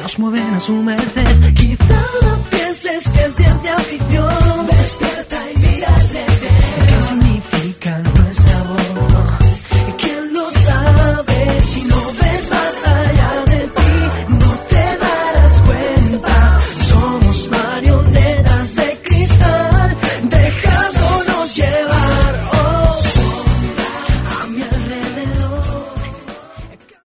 los mueven a su merced. Quizá no pienses que es ciencia ficción.